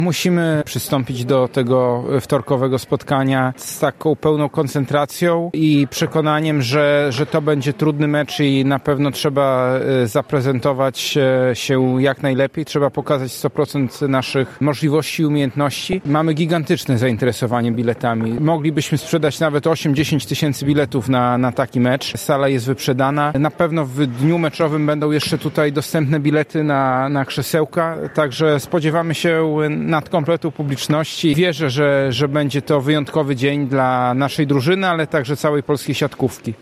Musimy przystąpić do tego wtorkowego spotkania z taką pełną koncentracją i przekonaniem, że to będzie trudny mecz i na pewno trzeba zaprezentować się jak najlepiej. Trzeba pokazać 100% naszych możliwości i umiejętności. Mamy gigantyczne zainteresowanie biletami. Moglibyśmy sprzedać nawet 8-10 tysięcy biletów na taki mecz. Sala jest wyprzedana. Na pewno w dniu meczowym będą jeszcze tutaj dostępne bilety na krzesełka, także spodziewamy się nadkompletu publiczności. Wierzę, że będzie to wyjątkowy dzień dla naszej drużyny, ale także całej polskiej siatkówki.